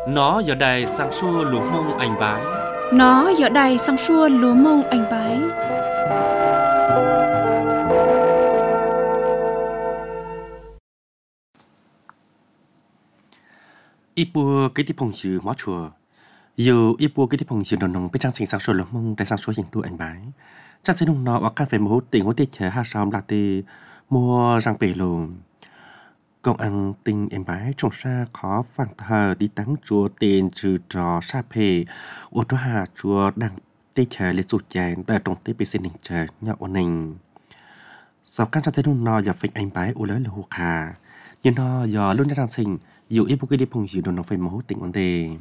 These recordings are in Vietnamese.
Nó giờ đây sang xua lúa mông anh bái. Nó giờ đây sang xua lúa mông anh bái. Ít bùa cái tí phong chữ mó chùa. Dù ít bùa cái tí phong chữ đồn nông bên trang sinh sang xua lúa mông tại sang xua hình đu anh bái. Chắc sẽ nông nó ở căn phải một tình hỗ tiết chế hạ xóm là tì mua răng bể lùm. Công ăn tình em bái trồng xa khó phẳng thờ đi tắng chúa tiền trừ trò xa phê ô trò hà chúa đang tê chờ lấy sụt chén tại trong tê bê xin hình chờ nhỏ ổn hình. Sau căn cho thấy nông nó giờ phình em bái ô lớn là hụt hà nhưng nó giờ luôn ra đang sinh dù ít bố cái đi phong dịu đồ nó phải mẫu tình ổn đề.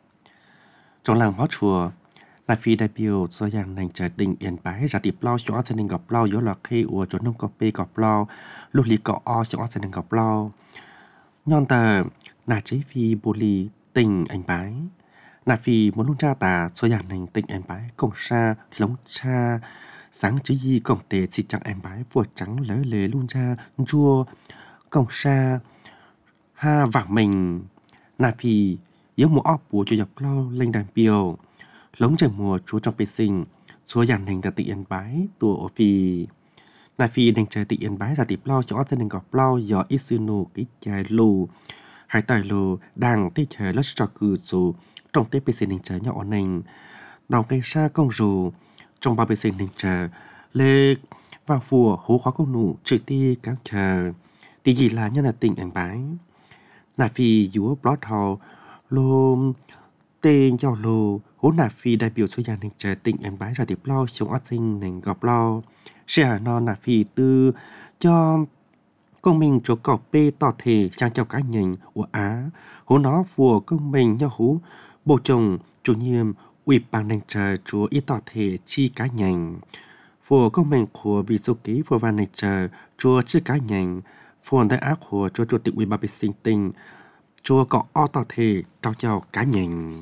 Trong làng hóa chùa là phi đại biểu do dạng nành trời tình yên bái ra tiệp lo cho gia đình gặp lo yếu là khi ua chỗ nông cọp bê gặp lo lúc lý cọ o cho gia đình gặp lo nhon tờ là chế phi bồ lì tình anh bái là phi muốn luôn cha tà do dạng nành tình anh bái cổng xa lống cha sáng chứ gì cổng tề xịt trắng anh bái vua trắng lỡ lề luôn cha chua cổng xa ha vàng mình là phi yếu một óc bùa cho dọc lo lên đàn biểu lống trời mùa chúa trong bê sinh chúa dàn hình ra tị yên bái tùa ở phi là phi đình trời tị yên bái ra tiệp lo cho gia đình gặp lo do ít sư nô cái chai lù hai tài lù đang tê trời lất cho cử dù trong tê bê sinh đình trời nhỏ nành đào cây xa công dù trong ba bê sinh đình trời lê vàng phùa hú khó công nụ trừ ti các chờ tí gì là nhân là tình yên bái là phi dúa blot hào lô tên giao lô hố nà phi đại biểu số gia đình trời tỉnh em bái ra tiệp lo chống ác sinh nền gặp lo sẽ nó nà phi tư cho công mình chỗ cọp bê tỏ thể sang cho cá nhân của Á hố nó phùa công mình nhau hú bộ chồng chủ nhiệm ủy ban nền trời chúa ít tỏ thể chi cá nhân phùa công mình của vị số ký phùa van nền trời chúa chi cá nhân phùa đại ác của chúa chủ tịch ủy ban bị sinh tình chúa có o tỏ thể trao cho cá nhân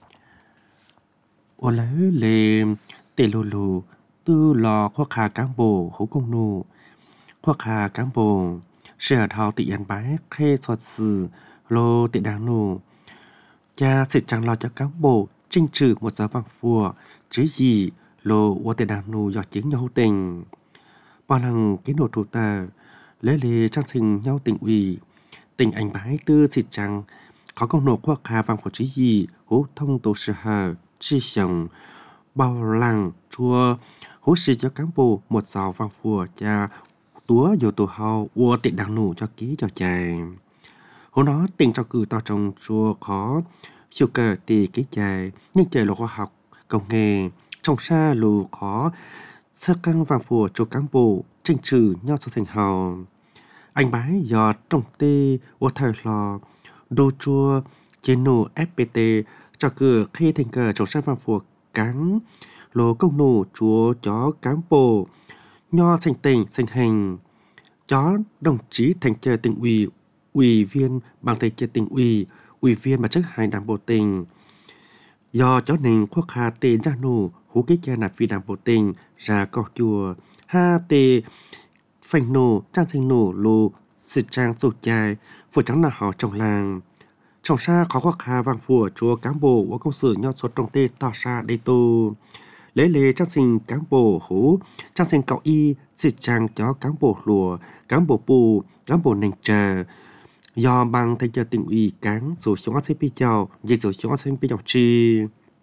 ô lấy lê tê lô lô tư lò khoa khá cán bộ hữu công nô khoa khá cán bộ sẽ thao tị yên bái khê soát sử lô tị đáng nô cha sẽ chẳng lo cho cán bộ trinh trừ một giờ vang phùa chứ gì lô ô tị đáng nô do chính nhau tình bao lần cái nổ thủ tờ lấy lê trang sinh nhau tình ủy tình anh bái tư xịt chẳng có công nổ khoa khá vang phùa chứ gì hữu thông tổ sự hờ chi sống bao lăng chua hỗ trợ cho cán bộ một sáu vang phùa cha túa vô tổ hào ua tiện đáng nụ cho ký cho chài hỗ nó tình cho cử tao trong chua khó chiều cờ tì cái chài nhưng chài là khoa học công nghệ trong xa lù khó sơ căng vang phùa cho cán bộ tranh trừ nhau cho thành hào anh bái giọt trong tê ua thời lò đô chua chế nụ FPT cho cửa khi thành cờ trong sát vang phùa cán lô công nụ chúa chó cán bộ nho thành tình thành hình chó đồng chí thành chờ tỉnh ủy ủy viên bằng thầy chờ tỉnh ủy viên ban chấp hành đảng bộ tỉnh do chó nình khoác hà tê ra nụ hú kích cha nạp vì đảng bộ tỉnh ra cọ chùa ha tê phanh nụ trang sinh nụ lô sự trang sổ chai phổ trắng là họ trong làng trong xa khó khoác hà vang phùa chúa cán bộ của công sự nho số trong tê tỏ xa đây tô lấy lê trang sinh cán bộ hú trang sinh cậu y sự trang cho cán bộ lùa cán bộ bù cán bộ nền chờ do bằng thay cho tỉnh ủy cán số xuống ác sinh chào dây số xuống ác sinh chào chi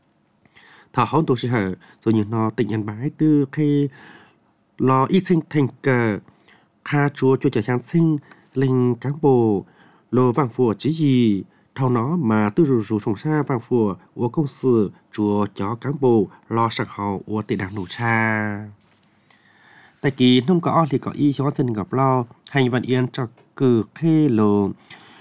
thọ hôn tổ sư hở rồi như nó tỉnh nhân bái tư khi lo y sinh thành cờ kha chúa cho trẻ trang sinh linh cán bộ lô vang phùa chỉ gì thao nó mà tư rủ trồng xa vang phùa của công sự chúa chó cán bộ lo sẵn hậu của tỷ đảng nụ cha tại kỳ nông có thì có y cho dân gặp lo hành vận yên cho cử khê lô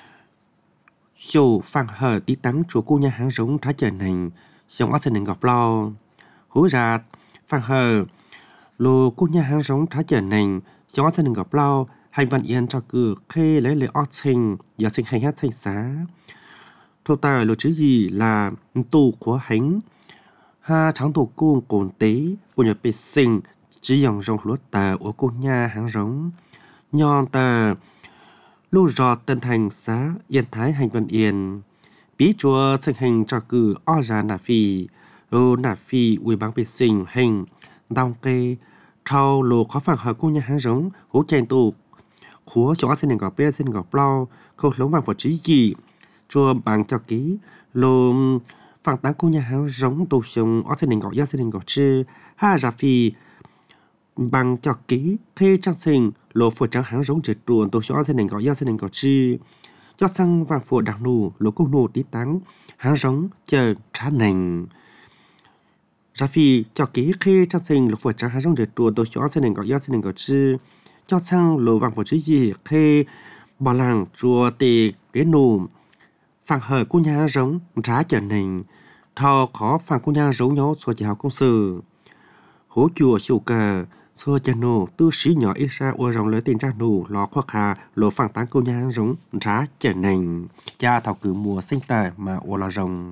show phang hở tí tắng chúa cô nhà hàng giống thái trở nành xong ở dân gặp lo hú ra phang hở lô cô nhà hàng giống thái trở nành xong ở dân gặp lo hành vận yên cho cử khê lấy lệ ót sinh giờ sinh hành hát sinh xá thô tài lộ chứ gì là tù của hánh ha trắng tổ cung cồn tế của nhà bê sinh chỉ dòng rong lúa tờ của cô nhà hàng giống nhon tờ lưu rọt tân thành xá yên thái hành vận yên bí chúa sinh hình cho cử o ra nà phi lô nà phi uy bằng bị sinh hình đong kê thâu lô khó phản hợp của nhà hàng giống hỗ chèn tụ khúa cho xin hình gọc bê xin gọc bao không lống bằng vật trí gì chùa bằng cho ký lô phản tán của nhà hàng giống tụ sống ở xin hình gọc gia xin hình gọc chư ha ra phi bằng cho ký phê trang sinh lô phụ trắng hàng giống trượt truồn tụ sống ở xin hình gọc gia xin hình gọc chư cho sang vàng phụ đặc nụ lô công nụ tí táng hàng giống chờ trả nành ra phi cho ký khê trang sinh lô phụ trắng hàng giống trượt truồn tụ sống ở xin hình gọc gia xin hình gọc chư cho sang lô vàng phụ trí gì khê bỏ làng chùa tì cái nụ phản hở của nhà giống trả trở nành thọ khó phản của nhà giống nhau xua chào công sự hỗ chùa sưu cờ xua chân nụ tư sĩ nhỏ ít ra ua rộng lấy tiền trang nụ lò khoa khá lô phản tán của nhà giống trả trở nành cha thảo cử mùa sinh tờ mà ua lò rộng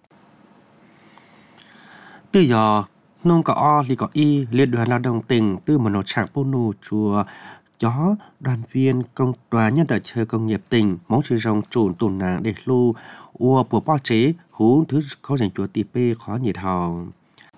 từ giờ nông có o li có y liên đoàn lao động tỉnh từ một nỗ trạng bô nụ chùa chó đoàn viên công đoàn nhân tài chơi công nghiệp tỉnh mong chỉ rong trộn tồn nàng để lưu ua của bao chế hú thứ khó dành chùa tì pê khó nhiệt hào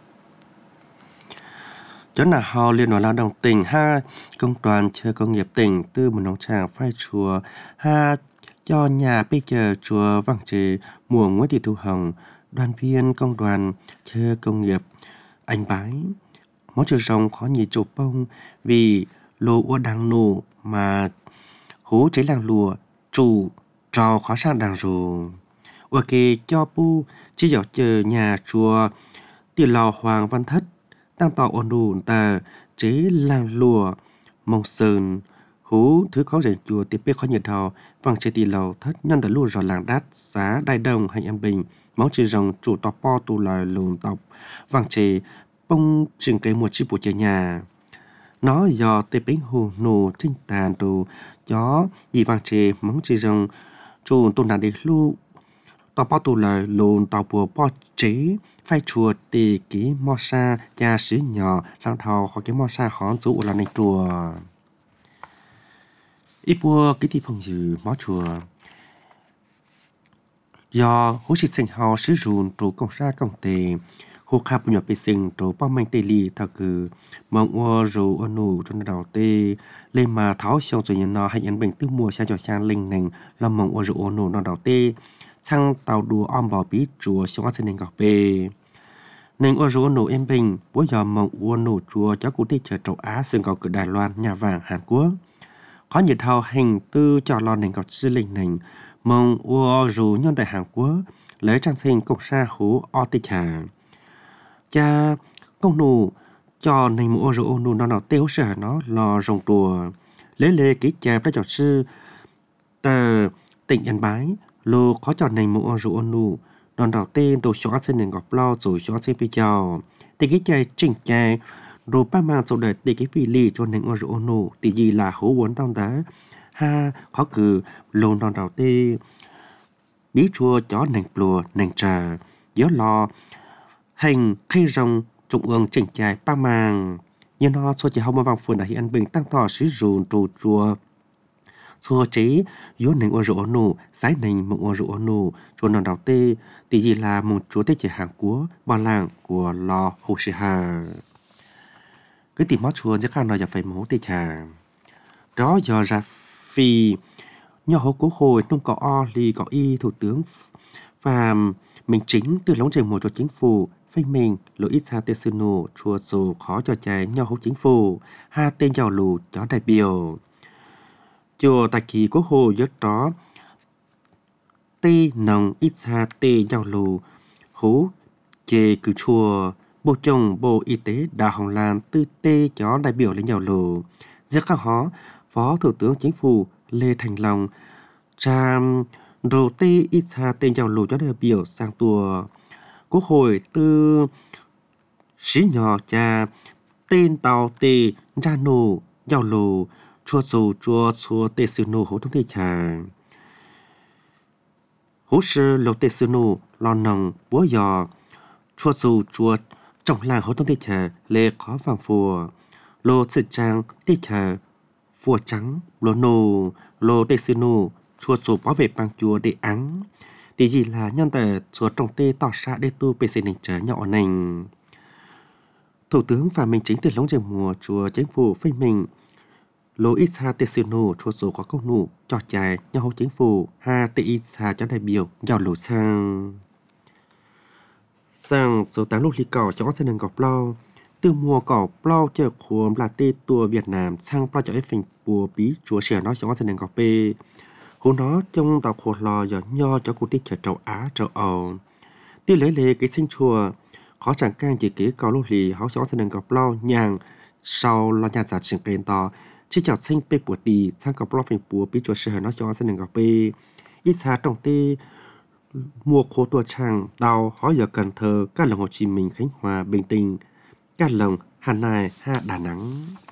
chó là hào liên đoàn lao động tỉnh ha công đoàn chơi công nghiệp tỉnh từ một nông tràng phai chùa ha cho nhà bây giờ chùa vàng chế mùa nguyễn thị thu hồng đoàn viên công đoàn chơi công nghiệp anh bái mong chỉ rong khó nhiệt chụp bông vì lô ua đang nổ mà hú chế làng lùa chủ trò khó sang đàng rù ua kê cho pu chỉ dạo chờ nhà chùa tiền lò hoàng văn thất tăng tỏ ổn đủ tờ chế làng lùa mông sơn hú thứ khó rảnh chùa tiếp bê khó nhiệt thò vàng chế tiền lò thất nhân tờ lùa rõ làng đát xá đai đông hành an bình máu chỉ rồng chủ tỏ po tù lời lùn tộc vàng chế bông chừng cây một chiếc bộ chơi nhà nó do tê bánh hồ nổ trinh tàn đồ gió đi vàng chế mong chỉ rằng chủ tôn đàn để lưu tàu bao tù lời lồn tàu bùa bao chế phai chùa tì ký mò sa nhà sĩ nhỏ lao thầu khỏi cái mò sa khó dụ là này chùa ít bùa cái thì phong dư mó chùa do hỗ sĩ sinh hào sử dụng trụ công sa công tề hồ khắp nhỏ bị sinh trụ bao mạnh tê lì thà cử mong ua rủ ua nụ trong đầu tê lên mà tháo xong rồi nhận nó hay nhận bệnh tư mùa xa cho sang linh nành làm mong ua rủ ua nụ trong đầu tê sang tàu đùa om vào bí chùa xong ở trên nền gọc bê nên ua rủ ua nụ em bình bố giờ mong ua nụ chùa cháu cụ tê chờ châu Á xương gọc cử Đài Loan nhà vàng Hàn Quốc có nhiệt hào hành tư cho lo nền gọc sư linh nành mong ua rủ nhân tại Hàn Quốc lấy trang sinh cục sa hú o tê chà cha công nụ cho nên mua rượu nụ nó tiêu sợ nó lò rồng tùa lấy lê ký chạp ra cho sư tờ tỉnh Yên Bái lô khó cho nên mua rượu nụ nó tên tổ xóa xin nền gọp lo rồi xóa xin bây giờ thì cái chai chỉnh chai rồi ba mà sau đời thì cái vị lì cho nên mua rượu nụ thì gì là hố vốn tao đá ha khó cử lô nó đầu tê bí chua chó nền plùa nền trà gió lo hành khay rồng trung ương chỉnh chài ba màng nhưng nó số chỉ không bằng phường đại an bình tăng tỏ sử dụng trụ chùa số chế yếu nền ô rượu nụ sái nền một ô rượu nụ chùa nọ đào tê thì gì là một chúa tê chỉ hàng của ba làng của lò hồ sĩ hà cứ tìm mót chùa sẽ khăn nói giờ phải mẫu tê trà đó giờ ra phi nhỏ hậu cố hồi nông có o lì có y thủ tướng và mình chính từ lóng trình một cho chính phủ phê mình lỗi ít xa tê sư nụ chùa dù khó cho trái nhau hốc chính phủ ha tên giàu lù chó đại biểu chùa tại kỳ quốc hồ giấc đó tê nồng ít xa tê giàu lù hú chê cử chùa bộ chồng bộ y tế đà hồng lan tư tê chó đại biểu lên giàu lù giấc khá hó phó thủ tướng chính phủ Lê Thành Long tràm rồi tê ít xa tên giàu lù chó đại biểu sang tùa quốc hội từ sĩ nhỏ cha tên tàu tê ra nổ giàu lù chua dù chua tê sư nổ hỗ thông tê trà hỗ sư lô tê sư nổ lo nồng búa giò chua dù chua trong làng hỗ thông tê trà lê khó vàng phùa lô sự trang tê trà phùa trắng lô nổ lô tê sư nổ chua dù bảo vệ bằng chùa để ắng thì gì là nhân tờ chúa trồng tê tỏ xa để tu bê xê nình trở nhỏ nình. Thủ tướng và Minh Chính từ lông rừng mùa chúa chính phủ phê mình lô ít xa tê siêu nụ chúa số có công nụ cho chạy nhau hô chính phủ ha tê ít xa cho đại biểu giàu lũ sang số 8 lục lý cỏ cho sẽ nâng gọp lo từ mùa cỏ lo chờ khuôn là tê tua Việt Nam sang lo cho phình bùa bí chúa sửa nó cho sẽ nâng gọp bê hú nó trong tàu khổ lò giờ nho cho cụ tích trở châu Á châu Âu tiêu lấy lệ cái sinh chùa khó chẳng can chỉ kế cầu lô lì họ cho sẽ nâng gọp lo nhàng sau lo nhà giả trường kênh to chỉ chào sinh bê bùa tì sang gọp lo phình bùa bí chúa sửa nó cho sẽ nâng gọp bê ít xa trong tê mùa khô tua trang đào họ giờ Cần Thơ các lồng Hồ Chí Minh Khánh Hòa Bình Định các lồng Hà Nội ha Đà Nẵng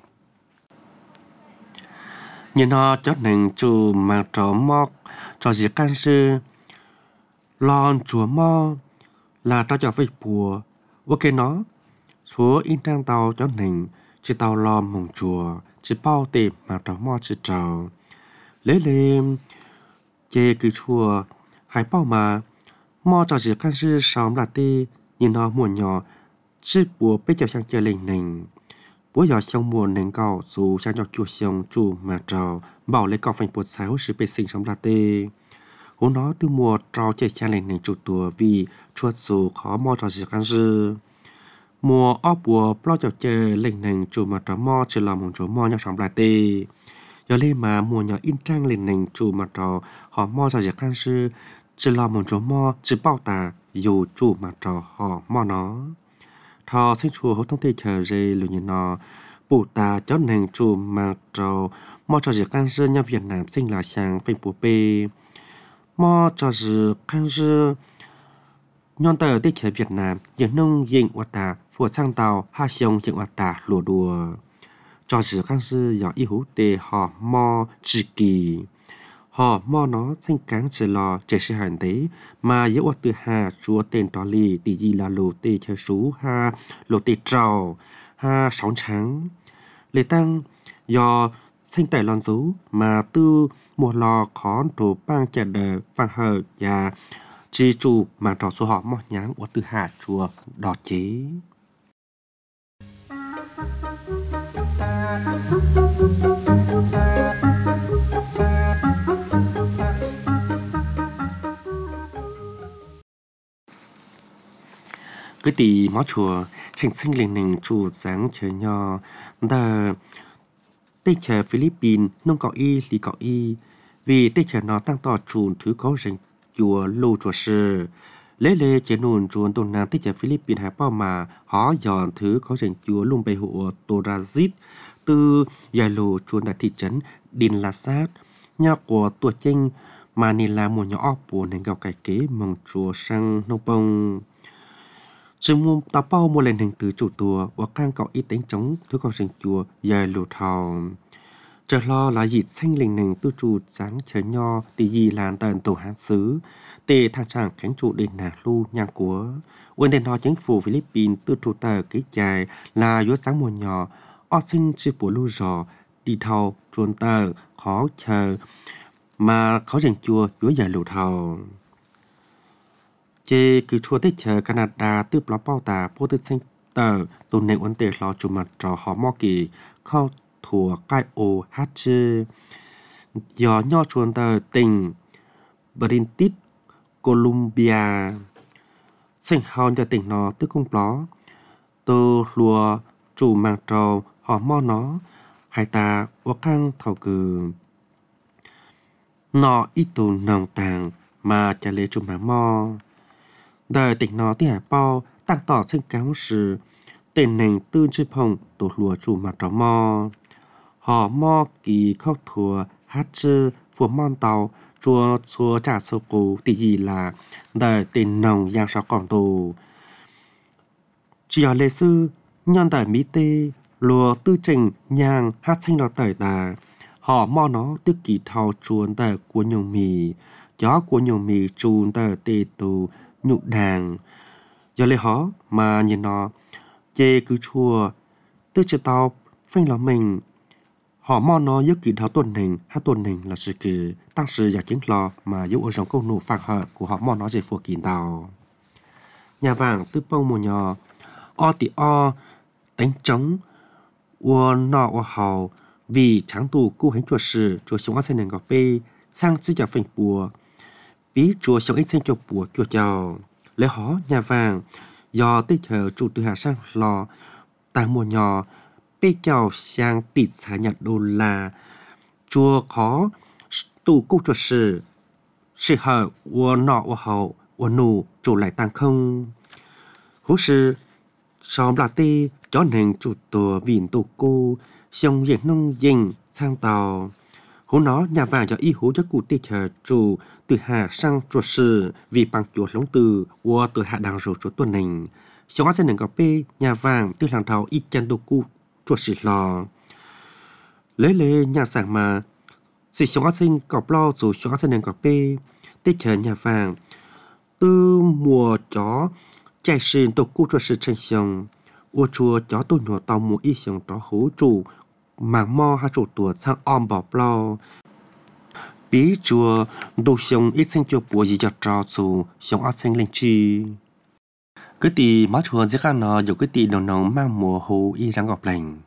nhìn nó cho nên chủ mà trò mọc trò gì can sư lon chúa mò là trò cho vây bùa ok nó chúa in trang tàu cho nên chỉ tàu lo mùng chùa chỉ bao tiền mà trò mò chỉ trò lấy lên chê cứ chùa hải bao mà mò trò gì can sư sống là tê nhìn nó muộn nhỏ chỉ bùa bây giờ sang chơi lên nền bố giờ trong mùa nền cầu dù sang cho chùa xong chủ mà trò bảo lấy cầu phanh bột sáu sự bê sinh sống là tê hú nó từ mùa trò chơi cha lên nền chủ tùa vì chuột dù khó mò trò gì can sư mùa óp bùa bao giờ chơi lên nền chủ mà trò mò chỉ là một chỗ mò nhau sống là tê giờ lên mà mùa nhỏ in trang lên nền chủ mà trò họ mò trò gì can sư chỉ là một chỗ mò chỉ bao tà dù chủ mà trò họ mò nó thọ sinh chùa hỗ thông tin chờ dây lùi nhìn nó bù ta cho nền chùa mà trò mò trò gì can sư nhà Việt Nam sinh là sang phim bùa bê mò trò gì can sư nhon tờ tích chế Việt Nam diễn nông diễn hoạt ta phùa sang tàu ha xiong diễn hoạt ta lùa đùa trò gì can sư giỏi y hữu tê họ mò chỉ kỳ họ mò nó sinh cán chỉ lò chế sự hành tế mà yếu hoạt từ hà chúa tên trò lì tỷ gì là lô tê chơi sú ha lô tê trào ha sóng trắng lê tăng do sinh tẩy lon rú mà tư một lò khó đồ bang chè đờ vang hờ và chi chủ mà trò số họ mò nháng của từ hà chúa đỏ chế cái tỷ mó chùa thành sinh lên nền chủ sáng chờ nho đờ tây chờ Philippines nông cỏ y lý cỏ y vì tây chờ nó tăng tỏ chùn thứ có rình chùa lô chùa sư lấy lê chế nôn chùa tôn nam tây chờ Philippines hải bao mà họ dọn thứ có rình chùa lung bày hộ Torazit từ dài lô chùa đại thị trấn Đin La Sát nhà của tuổi chênh mà nên là một nhỏ ốc bùa nên gặp cải kế mong chùa sang nông bông Trừ môn tàu bao một lần hình từ chủ tùa và càng cọ ý tính chống thứ con rình chùa dài lụt hào. Trở lo là dịp xanh lình nình tư trụ sáng chờ nho tỷ gì làn tần tổ hán xứ tê thang trạng khánh trụ đền nà lưu nhang của. Quên tên họ chính phủ Philippines tư trụ tờ ký dài là yếu sáng mùa nhỏ ọ sinh chư bùa lưu rò đi thầu chuồn tờ khó chờ mà khó rình chùa yếu dài lụt hào. Chê cứ chua tích chờ Canada tư blog bao tà bố tư sinh tờ tù nền vấn đề lo chủ mặt trò họ mò kỳ khâu thùa cai ô hát chư gió nho chuồn tờ tỉnh British Columbia sinh hòn cho tỉnh nó tư cung blog tù lùa chủ mặt trò họ mò nó hai ta vô căng thầu cử nó ít tù nòng tàng mà trả lệ chủ mặt mò đời tỉnh nó thì hải bao tăng tỏ sinh cáo sự tên nền tư chư phong tổ lùa chủ mặt trò mò họ mò kỳ khóc thùa hát chư phùa mon tàu chùa chùa trả sâu cú thì gì là đời tên nồng giang sáu còn tù chỉ ở lệ sư nhân đời mỹ tê lùa tư trình nhang hát sinh nó tời tà họ mò nó tức kỳ thao chuồn tờ của nhung mì gió của nhung mì chuồn tờ tê tù nhụ đàng giờ lấy họ mà nhìn nó chê cứ chua tư chữ tao phanh là mình họ mò nó giúp kỳ thảo tuần hình là sự kỳ tăng sự giả chứng lo mà giúp ở trong câu nụ phản hợp của họ mò nó về phù kỳ tàu nhà vàng tư bông mùa nhỏ o tị o đánh trống ua nọ ua hào vì tráng tù cú hành chùa sử chùa xuống xe nền ngọc bê sang chữ chào phình bùa bí chùa xuống ít xanh chùa bùa chùa chào lễ hó nhà vàng do tích hợp chủ từ hạ sang lò tại mùa nhỏ bê chào sang tịt xả nhật đô la chùa khó tù cú chùa sử sự hợp ua nọ ua hào ua nụ chủ lại tăng không hú sư sau là tê cho nên chủ tùa vịn tù cô xong diện nông dình sang tàu hú nó nhà vàng cho y hú cho cụ tê chờ chủ từ hạ sang chùa sư vì bằng chuột lống từ ua từ hạ đằng rồi chúa tuần hình xong sẽ nâng gặp bê nhà vàng từ làng thảo y chân tù cụ chùa sư lò lấy nhà sảng mà sự xong sinh cọp lo dù xong sẽ nâng gặp bê tê chờ nhà vàng từ mùa chó chạy xin tù cụ chùa sư chân xong ua chùa chó tôi nhỏ tàu mùa y xong đó hú chủ màng mò hai chủ tùa sang om bỏ lo bí chùa đồ xong ít xanh chùa bùa gì cho trò dù xong áo xanh lên chi cái tì má chùa dưới khăn nó dù cái tì đầu nóng mang mùa hồ y răng ngọc lành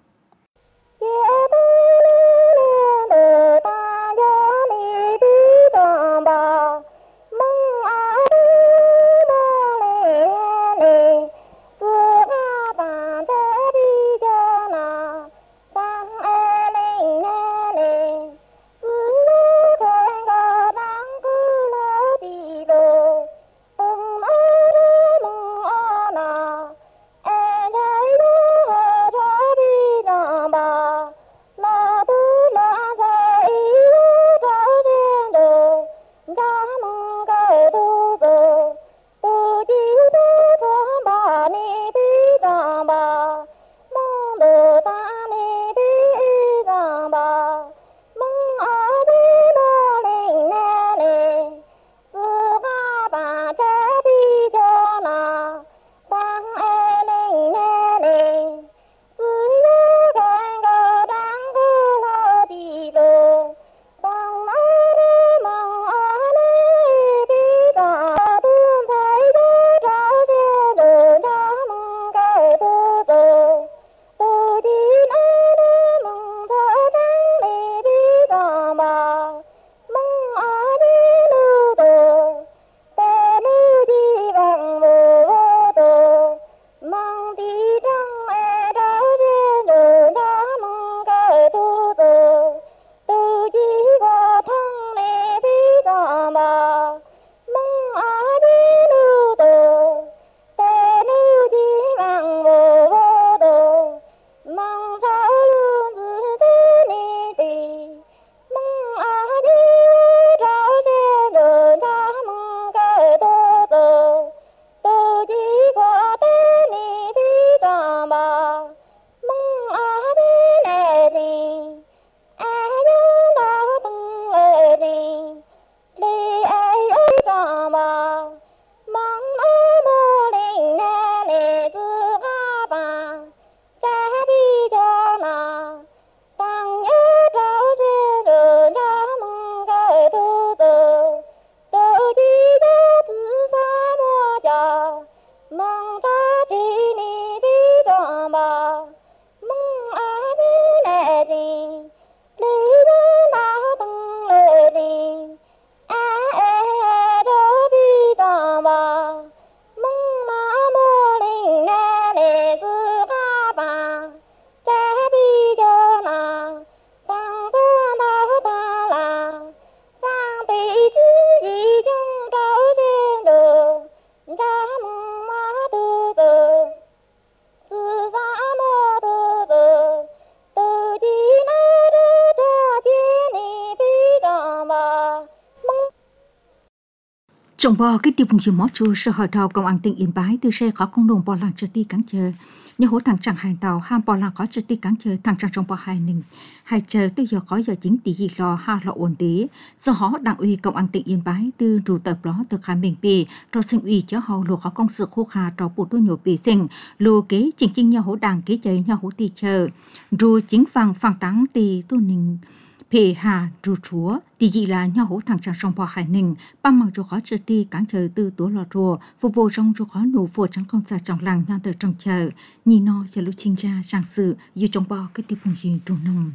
Trong bò cái tiêu bùng chìm mót chua sở hỏi thầu công an tỉnh Yên Bái từ xe khó công đồng bò làng cho ti cắn chờ nhà hỗ thằng chẳng hành tàu ham bỏ làng có trực tiếp cán chơi thằng chẳng trong bỏ hai nình hai chờ từ giờ có giờ chính tỷ gì lo ha lo ổn tí do họ đảng ủy công an tỉnh Yên Bái từ rủ tập đó từ khai mình bì cho sinh ủy cho họ lùa có công sự khô khá cho bộ tôi nhiều bì sinh lùa kế chính chính nhà hỗ đảng kế chơi nhà hỗ tì chờ rồi chính phẳng táng tì tu nình phê hà rù chúa thì gì là nhau hỗ thằng chẳng trong bò hải ninh ba mặc cho khó trực ti cán chờ từ tố lò rùa phục vụ trong cho khó nổ phổ trắng công gia trong làng nhau từ trong chờ nhìn nó sẽ lúc chính ra sang sự dù trong bò cái tiếp phong gì trù nông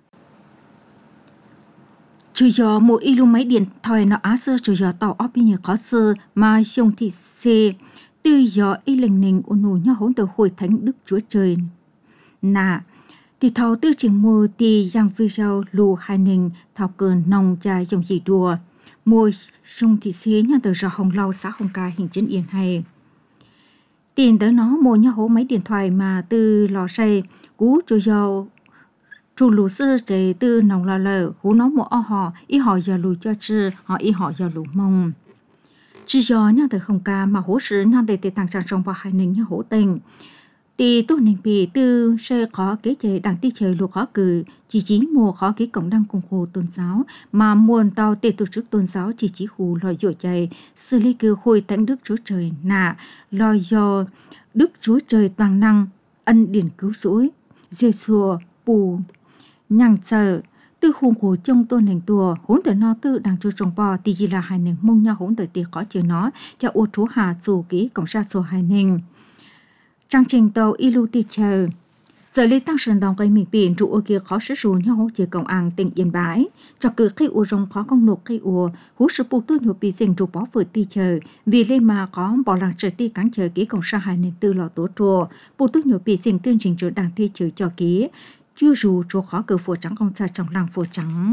chủ giờ mỗi ilu máy điện thoại nó á sơ chủ giờ tàu ốp như khó sơ mà xong thì xe từ giờ y lệnh ninh ôn nhau hỗ từ hội thánh đức chúa trời nà thì thầu tư chừng mùa thì giang phi sau lù hai ninh thầu cơn nông chai dòng gì đùa mùa sông thì xế nhà từ giờ hồng lau xã hồng ca hình chân yên hay tiền tới nó mua nhà hố máy điện thoại mà từ lò xay cú cho giàu chủ lù sơ chế từ nông là lờ hú nó mua họ ý họ giờ lù cho chư họ ý họ giờ lù mông chỉ do nhà từ hồng ca mà hố sử nhà để tăng trang trong vào hai ninh nhà hố tình thì tôi nên bị từ sẽ có cái chế đảng ti chơi lục khó cử chỉ mùa khó cái cộng đăng cùng hồ tôn giáo mà muôn tàu tệ tổ chức tôn giáo chỉ hù lòi dội chạy xử lý cử hồi thánh đức chúa trời nà lòi do đức chúa trời toàn năng ân điển cứu rỗi giê xua bù nhằng chờ từ hùng hồ trong tôn hành tùa hỗn tử no tư đang cho trồng bò thì chỉ là hai nền mông nhau hỗn tử tiệc khó chờ nó cho ô chúa hà dù kỹ cộng sát số hai nền trang trình tàu ilu ti chờ giờ lấy tăng sơn đồng cây mình biển trụ ở kia khó sử dụng nhau hỗ trợ công an tỉnh Yên Bái cho cử cây u rong khó công nộp cây u hú sự bù tôi nhiều bị dành trụ bó vượt ti chờ vì lên mà có bỏ làng trời ti cán chờ ký cộng sa hai nền tư lò tố trùa bù tôi nhiều bị dành tương trình chỗ đảng thi chờ cho ký chưa dù chỗ khó cử phổ trắng công sa trong làng phổ trắng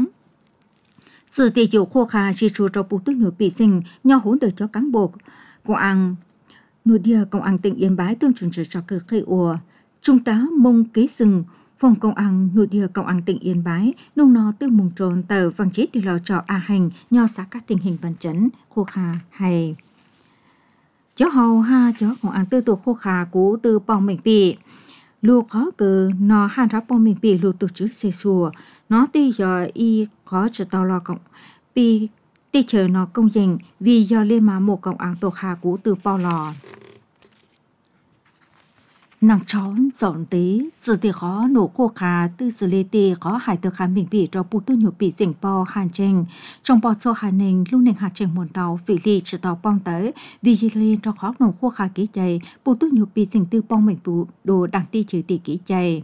sự ti chủ khô khà chỉ trụ cho bù tôi nhiều bị dành nhau hỗn từ cho cán bộ công an nội địa công an tỉnh Yên Bái tương chuẩn cho cử cây ùa trung tá Mông Kế Sừng phòng công an nội địa công an tỉnh Yên Bái nông nó từ mùng tròn tờ vàng chế thì lò trò a hành nho xã các tình hình văn chấn khô khà hay chó hầu ha chó công an tư tổ khô khà cú từ bong mình bị lu khó cử nó han ráp bong mình bị lu tổ chức xe xùa nó ti giờ y có trở tàu lò cộng bị ti chờ nó công dành vì do lên mà một công an tổ khà cú từ bao lò nàng trốn dọn tí sự thì khó nổ khô khá từ sự lê tì có hải từ khá mình bị cho bù tư nhục bị dành bò hàn tranh trong bò sô hàn nền lúc nền hạt tranh muôn tàu vị lì chỉ tàu bong tới vì dì lên cho khó nổ khô khá ký chạy bù tư nhục bị dành tư bong mình bù đồ đảng ti trừ tỷ ký chạy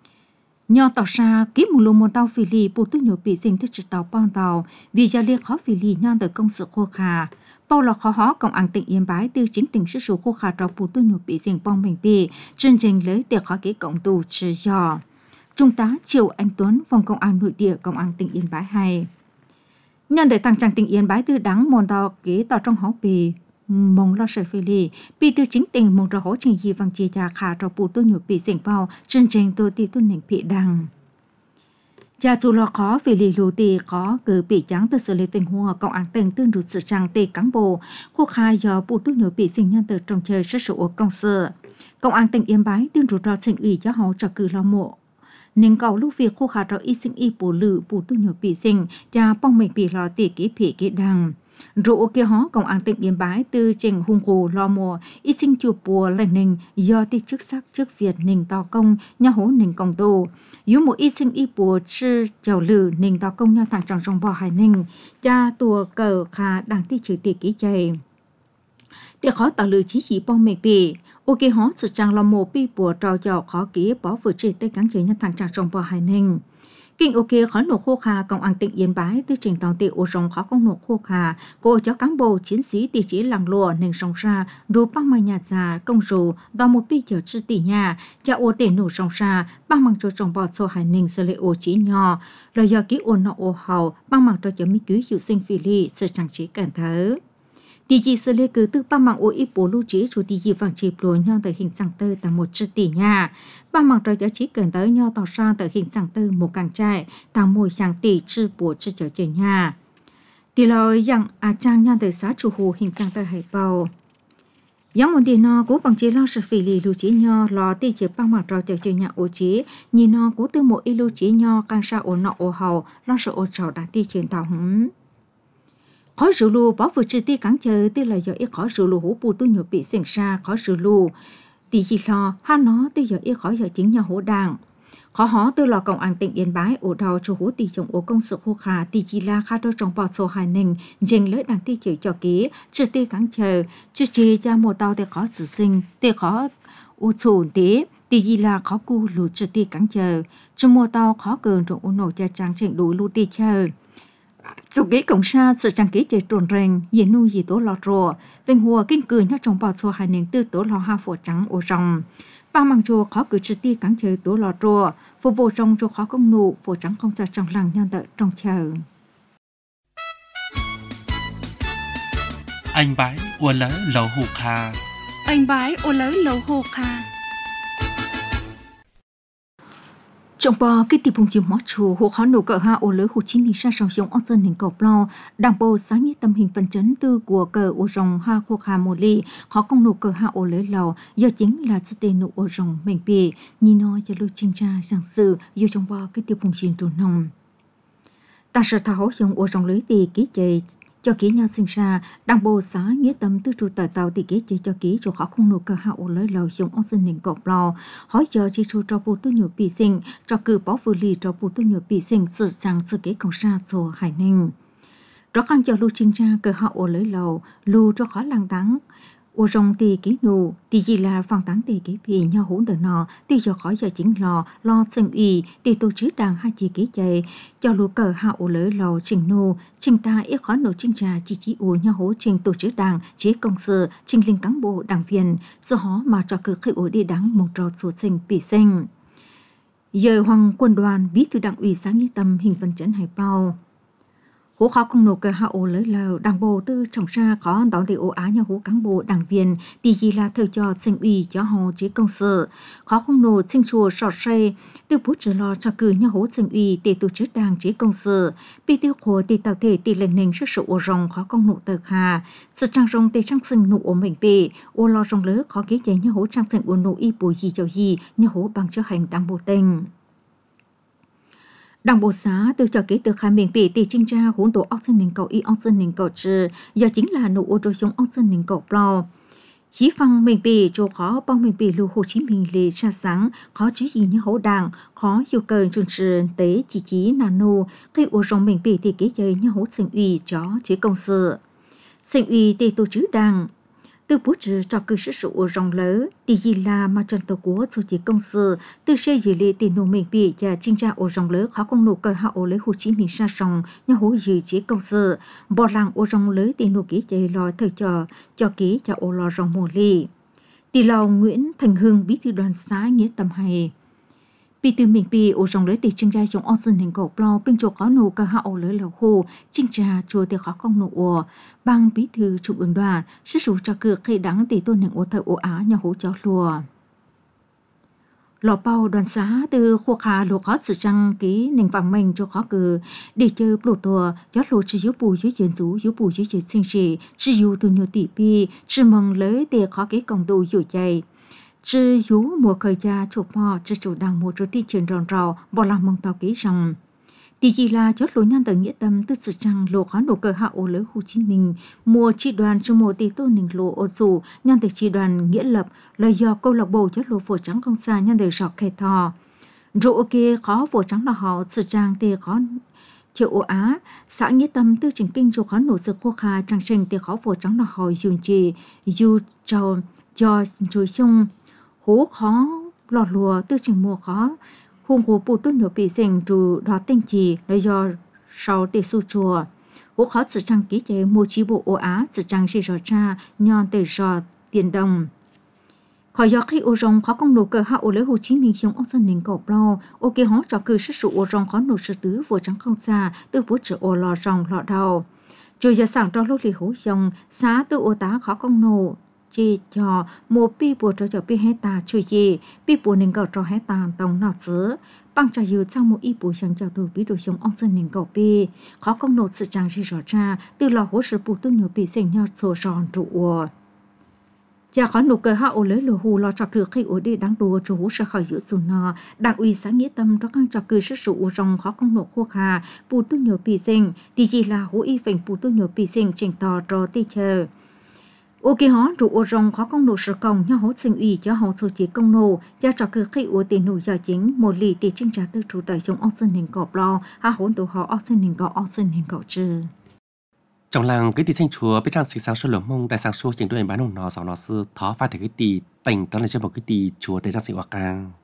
nhờ tàu xa ký một lùm một tàu phi lì bù tư nhục bị dành tư chỉ tàu bong tàu vì gia liên khó phi lì nhờ từ công sự khô khá bao là khó hó công an tỉnh Yên Bái từ chính tỉnh sự số khô khá cho bù tư nhục bị dành bong mình bị chương trình lấy tiệc khó ký cộng tù trừ dò trung tá Triệu Anh Tuấn phòng công an nội địa công an tỉnh Yên Bái hay nhân để tăng trang tỉnh Yên Bái từ đáng môn tàu ký tàu trong hó bì mong lo sợ phê lì bị từ chính tỉnh mong cho hỗ trình gì vang chia trà khá cho bù tư nhục bị dành bao chương trình tôi ti tuân nền bị đăng cha dù lo khó vì lì lù tì có cử bị trắng từ xử lý tình huống công an tỉnh tương đột sự trang tì cán bộ khu khai do bù túc nhớ bị sinh nhân từ trong chơi sát sổ công sở công an tỉnh Yên Bái tương đột ra sinh ủy cho họ cho cử lo mộ nên cầu lúc việc khu khai cho y sinh y bù lử bù túc nhớ bị sinh cha bong mình bị lo tì kỹ phỉ kỹ đằng rượu kia hó công an tỉnh Yên Bái từ trình hung hồ lo mùa y sinh chùa bùa lần nình do ti chức sắc chức Việt nình tàu công nhà hố nình công tù yếu một y sinh y bùa chư chào lử nình tàu công nhà thằng tròn trong bò hải nình cha tùa cờ khá đảng ti trừ tỷ ký chạy tiệc khó tạo lử chí chỉ bong mệt bì ok hó sự trang lo mùa pi bùa trò chào khó ký bỏ vừa chỉ tới cán chữ nhà thằng tròn trong bò hải nình kinh ok khó nổ khô khà công an tỉnh Yên Bái từ trình tàu tỷ ô rồng khó công nổ khô khà cô cho cán bộ chiến sĩ tỷ chỉ làng lụa nền sông ra rú băng mai nhà già công rù đo một pi chở chư tỷ nhà cha ô tỷ nổ sông ra băng mang cho trồng bò sô hải nền sơ lệ ô chỉ nhỏ rồi giờ ký ô nọ ô hầu băng mang cho chở mi cứu hiệu sinh phi ly sự trang trí cẩn thớ tỷ chỉ sơ lệ cứ từ băng mang ô ít bố lưu trí chủ tỷ chỉ vàng chỉ bùa nhau từ hình sang tơ tại một chư tỷ nhà băng mang cho chở chỉ cẩn thớ nhau tàu xa từ hình sang tơ một càng trại tạo mùi sang tỷ chư bùa chư chở chở nhà tỷ lối rằng trang nhau từ xã chủ hồ hình sang tơ hải bầu Giống một điều nó cũng bằng chỉ lo sự phì lì lưu chỉ nho lo ti chỉ bằng mặt rồi chờ nhà ô chí nhìn nó cũng từ một ít lưu chỉ nho càng sa ô nọ ô hầu lo sự ô trầu đã ti chuyển tàu hứng khó rượu lù bỏ vừa chỉ ti cắn chờ ti là giờ ít khó rượu lù hú bù tôi nhiều bị sinh sa khó rượu lù ti chỉ lo ha nó ti giờ ít khó giờ chính nhà hú đàng khó hó từ lò công an tỉnh Yên Bái ổ đầu cho hú tỷ chồng ổ công sự khô khả tỷ chỉ là khá đôi trong bò sổ hài nình dành lỡ đàn tỷ chịu cho ký chưa tỷ cắn chờ chưa chỉ cho một tàu để khó xử sinh để khó u chủ tế tỷ chỉ là khó cu lù chưa tỷ cắn chờ trong một tàu khó cường trong u nổ cho trang trình đủ lù tỷ chờ dù ký cổng xa sự trang ký chạy trồn rèn dễ nuôi gì tố lọt rùa vinh hùa kinh cười nhá trong bò sổ hài nình tư tố lò ha phổ trắng ổ rồng ba mang chùa khó cử trực tiếp cắn chơi tố lò rùa phục vụ trong chùa khó công nụ phổ trắng không ra trong làng nhân đợi trong chờ anh bái ua lỡ lầu hù kha anh bái ô lỡ lầu hồ kha trong bò cái tiệp vùng chìm mót chùa hồ khó nổ cỡ ha ô lỡ Hồ Chí Minh sa sòng sông ốc dân hình cọp lo đảng bộ sáng như tâm hình phần chấn tư của cờ ô rồng ha khu hà mồ ly khó không nổ cỡ ha ô lỡ lầu do chính là sự tên nổ ô rồng mình bì nhìn nói cho lưu trình tra giảng sự dù trong bò cái tiệp vùng chìm trù nồng ta sợ thảo dùng ô rồng lưới tì ký chạy cho ký nhau sinh ra đảng bộ xã nghĩa tâm tư trụ tờ tàu thì ký chỉ cho ký cho khó không nổ cờ hạ ô lưới lầu dùng ốc dân hình cọp lo hỏi giờ chỉ trụ cho bộ tu nhiều bị sinh cho cử bảo vừa lì cho bộ tu nhiều bị sinh sự rằng sự ký công ra cho hải ninh đó càng cho lưu trình tra cờ hạ ô lưới lầu lưu cho khó lang táng ô rồng tì ký nụ tì gì là phang táng tì ký vì nhau hỗn tờ nọ tì cho khỏi giờ chính lo sinh y tì tổ chức đảng hai chỉ ký chạy cho lũ cờ hạ ô lỡ lầu trình nụ trình ta ít khó nổ trình trà chỉ ủ nhau hỗ trình tổ chức đảng chế công sự trình linh cán bộ đảng viên do họ mà cho cử khởi ổ đi đảng một trò số sinh bị sinh giờ hoàng quân đoàn bí thư đảng ủy sáng nghĩa tâm hình văn chấn hải bao hố khó công nộp cờ hạ ô lỡ lầu đảng bộ tư trọng ra có đón để ô á nhà hố cán bộ đảng viên tỷ gì là thời cho sinh ủy cho họ chế công sự khó không nộp sinh chùa sọt say từ bút trở lo cho cử nhà hố sinh ủy để tổ chức đảng chế công sự bị tiêu khổ tỷ tạo thể tỷ lệnh nền sức sự ô rồng khó công nộp tờ hà sự trang rồng để trang sinh nụ ô mình bề ô lo rồng lỡ khó kế chế nhà hố trang sinh ô nụ y bù gì cho gì nhà hố bằng cho hành đảng bộ tình đảng bộ xã từ cho ký từ khai miền bị tỷ trinh tra hỗn tổ ốc dân nền cầu y ốc dân nền cầu trừ do chính là nụ ô trôi xuống ốc dân nền cầu lo chí phăng miền bị chỗ khó bao miền bị lưu Hồ Chí Minh lì xa sáng khó chứ gì như hỗ đảng khó yêu cầu chương trình tế chỉ nano khi ô rồng miền bị thì ký chơi như hỗ sinh ủy cho chế công sự sinh ủy thì tổ chức đảng từ bút trừ cho cử sự sự rong lỡ tỷ gì là mà trận tổ quốc số chỉ công sự từ xây dự lý tỷ nô mình bị và trinh tra ô rong lỡ khó công nộp cờ hạ ô lỡ Hồ Chí Minh sa sòng nhà hỗ dự chế công sự bỏ làng ô rong lỡ tỷ nô ký chạy lò thời cho ký cho ô lò rong mồ ly tỷ lò Nguyễn Thành Hưng bí thư đoàn xã nghĩa tâm hay bị từ mình bị ô rong lỡ tỷ trinh tra trong ốc dân hình cổ plo bên chỗ có nổ cờ hạ ô lỡ lầu khô trinh tra chùa thì khó công nổ ồ bang bí thư trung ương đoàn sức sủ cho cược khi đắng tỷ tôn hình ô thợ ô á nhà hỗ cho lùa lò bao đoàn xã từ khu khá lùa khó sự trăng ký nền vàng mình cho khó cử để chơi lộ tùa cho lùa chỉ yếu bù dưới chuyển rú yếu bù dưới chuyển sinh sĩ chỉ yếu từ nhiều tỷ pi chỉ mong lấy để khó ký công đồ dụ chạy chỉ yếu mùa khởi gia chụp mò chỉ chủ đảng một chỗ thị trường ròn rào bỏ làm mong tàu ký rằng tỷ gì là chốt lối nhân tờ nghĩa tâm từ sự trăng lộ khó nổ cờ hạ ô lỡ Hồ Chí Minh mùa trị đoàn cho mùa tỷ tôn nình lộ ô dù nhân tờ trị đoàn nghĩa lập lời do câu lạc bộ chốt lộ phổ trắng công xa nhân tờ sọc khe thò rộ kia khó phổ trắng là họ sự trang tê khó triệu ô á xã nghĩa tâm tư trình kinh cho khó nổ sự khô kha trang trình tê khó phổ trắng là họ dùn trì dù cho rồi sông hố khó lọt lùa tư trình mùa khó hùng hồ bù tôn nhiều bị dành trù đó tinh trì lấy do sau tê su chùa hố khó sự trang ký chế mô chí bộ ô á sự trang sĩ rõ cha nhon tê rõ tiền đồng khỏi do khi ô rong khó công nổ cờ hạ ô lỡ Hồ Chí Minh trong ốc dân nền cổ lo ô kê hó cho cử sức sự ô rong khó nổ sự tứ vô trắng không xa từ bút trở ô lò rong lọ đầu rồi giờ sẵn cho lúc lì hố dòng xá từ ô tá khó công nổ chỉ cho một pi bộ cho pi hecta chui gì pi bộ nên gọi cho hecta tổng nọ chứ bằng trả dư trong một ít bộ sang cho từ pi đồ sống ông dân nên gọi pi khó công nộp sự trang trí rõ ra từ lò hỗ trợ bộ tu nhiều pi sinh nhau số tròn trụ Cha khó nụ cười họ ô lấy lồ hù lo cho cử khi ổ đi đáng đùa chủ hú sẽ khỏi giữ sù nọ. Đảng ủy sáng nghĩa tâm cho các cho cử sức sụ rong khó công nộ khô khà. Bù tu nhổ bì sinh. Thì chỉ là hú y phình bù tu nhổ bì sinh trình tò trò ti chờ. Ô kỳ hó rủ ô rong khó công nộ sở công nhau hốt sinh ủy cho hậu số chỉ công nộ. Cha cho cử khi ổ tiền nụ giờ chính một lì tỷ trinh trả tư chủ tại dùng ốc dân hình cọp lo. Hạ hốn tổ họ ốc dân hình cọp trừ. Trong làng cái tì sinh chúa biết rằng sự sáng suốt lửa mông đại sáng suốt chính đôi bán hồng nó sáu nó sư thó phải thấy cái tì tỉnh đó là cho một cái tì chúa tới ra sự hoa càng